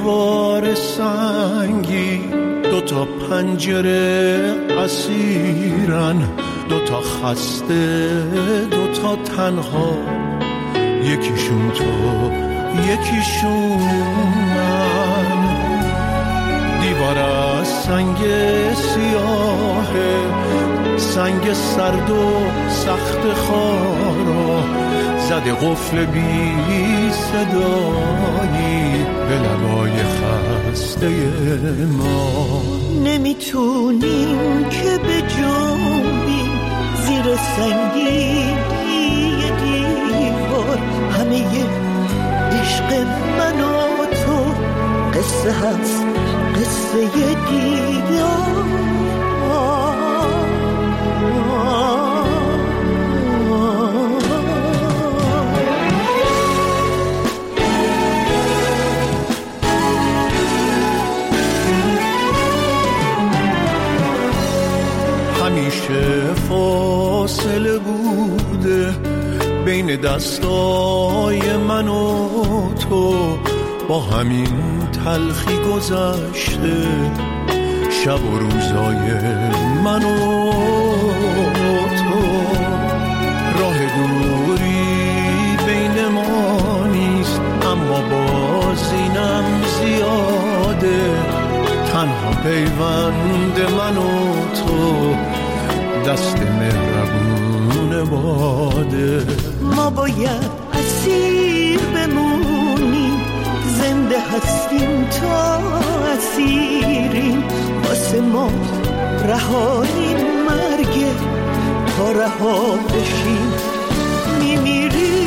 دیوار سنگی، دوتا پنجره اسیرن، دوتا خسته دوتا تنها، یکیشون تو یکیشون من. دیوار از سنگ سیاهه، سنگ سرد و سخت خارا، زده قفل بی صدایی به لبای خسته ما. نمیتونیم که به جنبیم زیر سنگی دیوار، همه عشق من و تو قصه هست، قصه دیدار. همیشه فاصله بوده بین دستای من و تو، با همین تلخی گذشته شب و روزای من و تو. راه دوری بین ما نیست، اما باز اینم زیاده، تنها پیوند من و تو دست مهربون باده. ما باید اسیر بمونیم، زنده هستیم تا اسیریم، واسه ما رهاییم مرگه، تا رها بشیم میمیریم.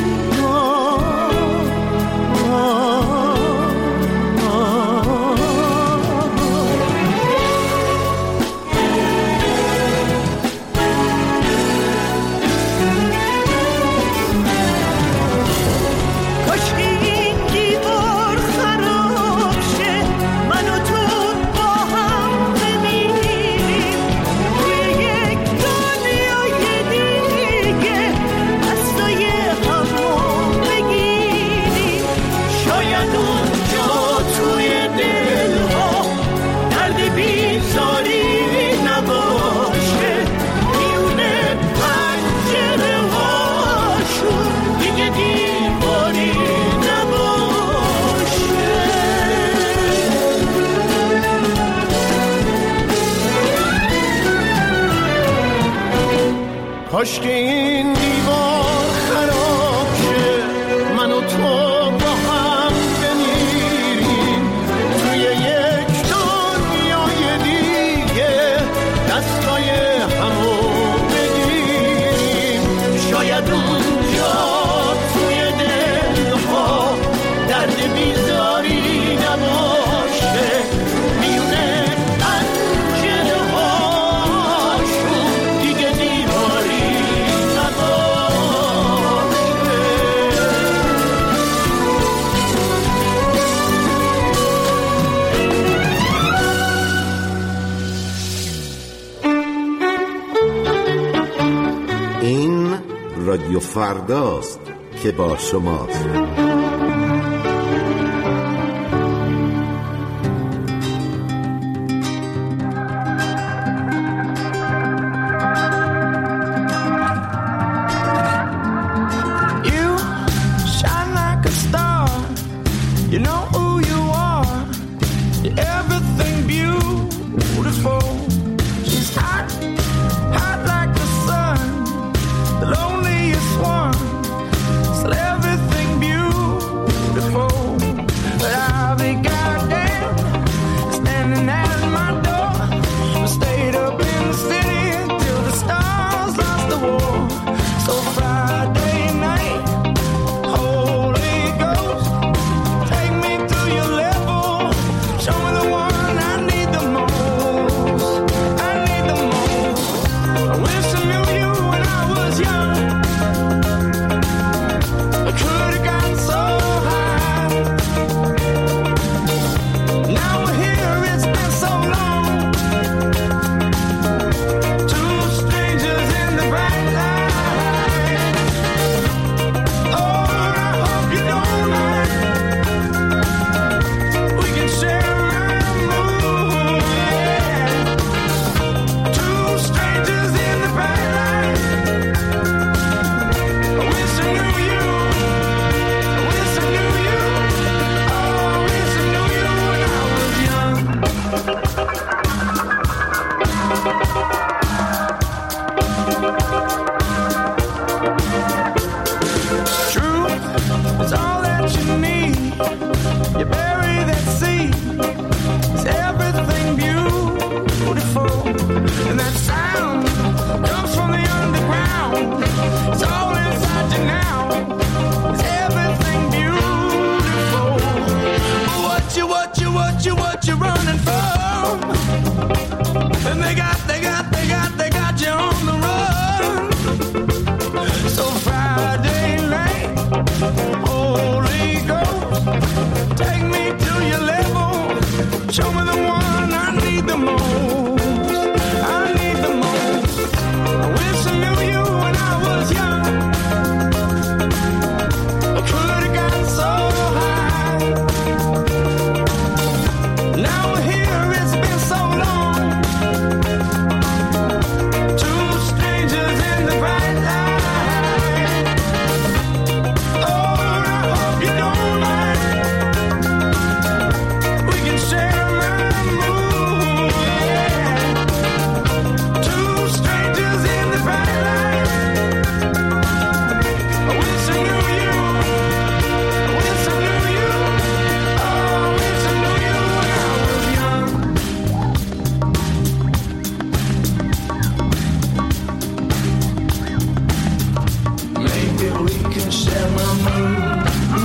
کاش که این دیوار خراب شه، من و تو با هم بمیریم توی یک دنیای دیگه، دستای همو بگیریم. شاید اونجا توی دلها درد بیزاری نباشه، میونه پنجره هاشون دیگه دیواری این رادیو فرداست که با شماست. You know who you are, you're everything beautiful. She's hot, hot like the sun, the loneliest one, still everything beautiful. can share my mood.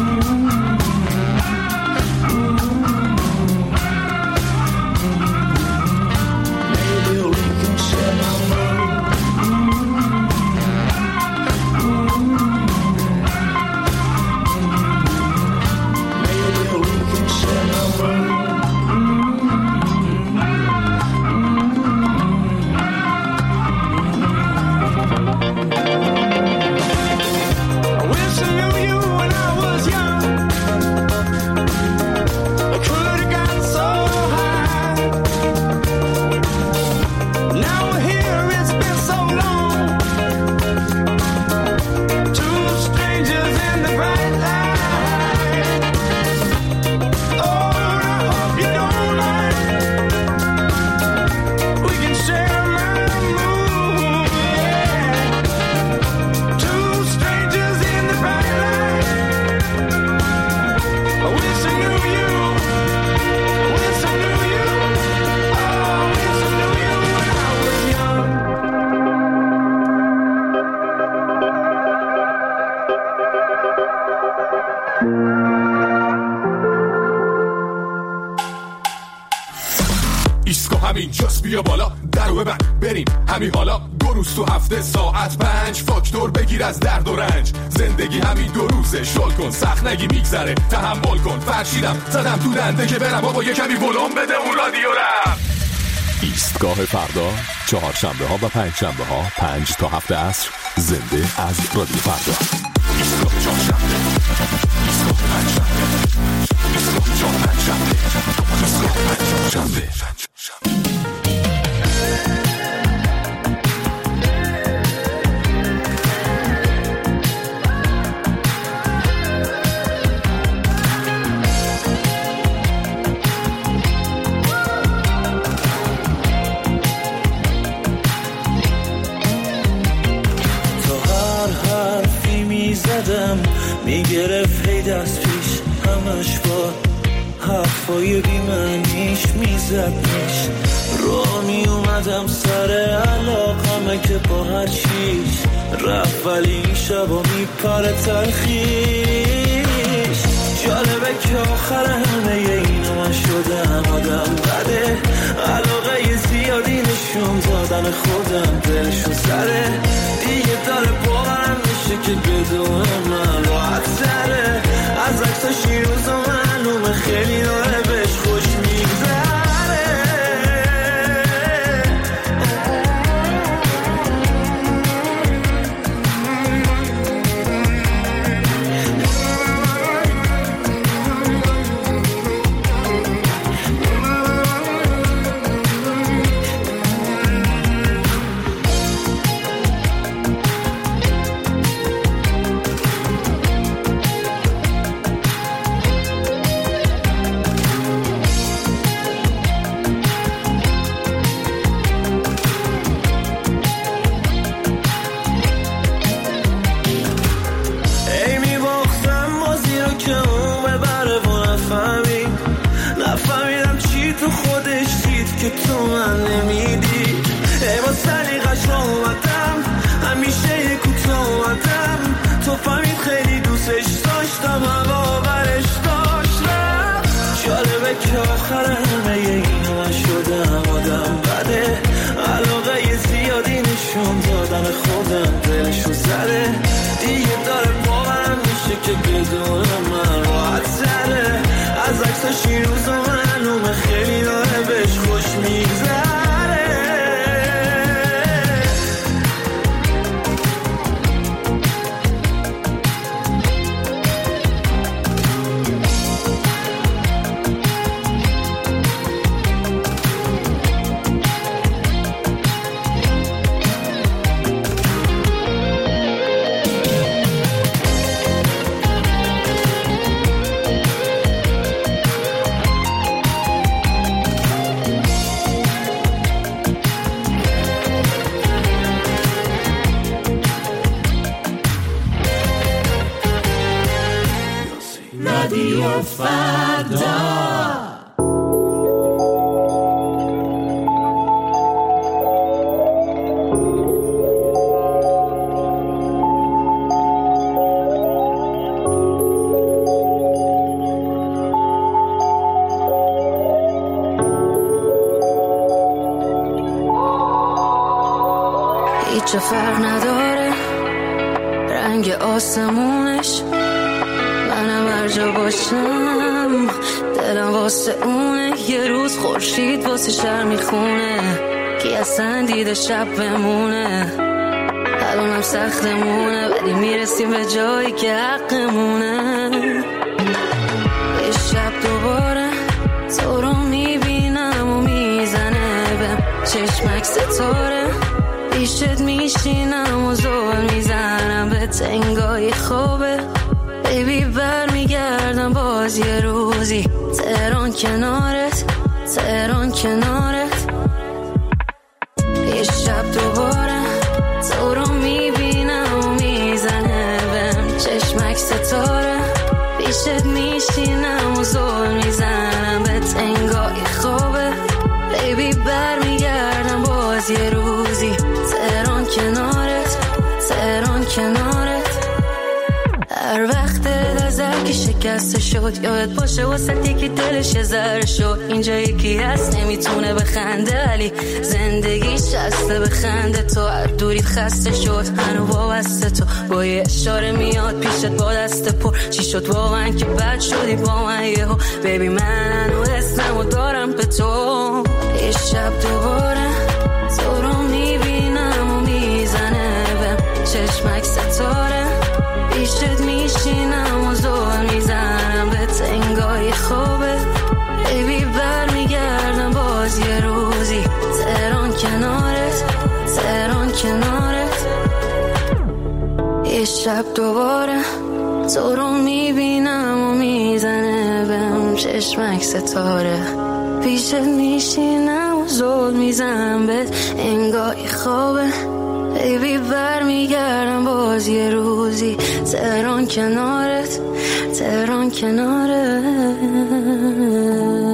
Maybe we can share my mood. Maybe we can share my mood. اینجاست بیا بالا درو ببند بریم همین حالا 2 روز تو هفته ساعت 5 فاکتور بگیر از درد و رنج زندگی همین 2 روزه شل کن سخت نگی میگذره تحمل کن فرشیدم زدم تو دنده که برم بابا یه کمی ولوم بده اون رادیو رم. ایستگاه فردا 4 شنبه ها و 5 شنبه ها 5 تا 7 عصر زنده از رادیو فردا. ایستگاه 4 شنبه ایستگاه 5 شنبه ایستگاه 4 5 شنبه ایستگاه 5 شنبه. میگرفت هی دست پیش همش با حرفای بیمعنیش میزد پیش را میومدم سر علاقمه که با هر چیش رفت ولی این شبا میپره تلخیش جالبه که آخر همه اینو من شدم آدم بده علاقه زیادی نشون دادن خودم دلشو سره دیگه داره باورم میشه که بدون من راحت سره از عکساش این روزا معلومه خیلی داره بهش خوش میگذره. که تو من نمیدی ای با سلیقش رو اومدم همیشه کوتاه اومدم تو فهمید خیلی دوستش داشتم هوا برش داشتم جالبه که آخر همه اینو من شدم آدم بده علاقه زیادی نشون دادن خودم دلشو زده دیگه داره باورم میشه که بدون من راحت سره از عکساش این روزا معلومه خیلی داره بهش خوش میگذره. رادیو فردا. چه فرق نداره رنگ آسمونش، منم هر جا باشم دلم واسه اونه. یه روز خورشید واسه شهر میخونه، کی اصلا دیده شب بمونه. الانم سختمونه ولی میرسیم به جایی که حقمونه. یه شب دوباره تو رو میبینم و میزنه بهم چشمک ستاره، پیشت میشینم و زول میزنم به تنگای خوبه. بیبی برمیگردم باز یه روزی، تهران کنارت، تهران کنارت. یه شب دوباره تو رو میبینم و میزنه بهم چشمک ستاره، پیشت میشینم و زول میزنم به تنگای خوبه. بیبی برمیگردم باز یه روزی، تهران کنارت، تهران کنارت. هر وقت نظر که شکسته شد یادت باشه واسه یکی دلش یه ذره شد. اینجا یکی هست نمیتونه بخنده ولی زندگیش هسته بخنده. تو هر دوریت خسته شد هنو وابسته، تو با یه اشاره میاد پیشت با دست پر. چی شد واقعا که بد شدی با من یهو؟ بیبی من هنو اسممو دارم به تو. یه شب دوباره تو رو میبینم و میزنه بهم چشمک ستاره، پیشت میشینم و زول میزنم به تنگای خوبه. بیبی برمیگردم باز یه روزی، تهران کنارت، تهران کنارت. یه شب دوباره تو رو میبینم و میزنه بهم چشمک ستاره، پیشت میشینم و زول میزنم به تنگای خوبه. بیبی برمیگردم باز یه روزی، تهران کنارت، تهران کنارت.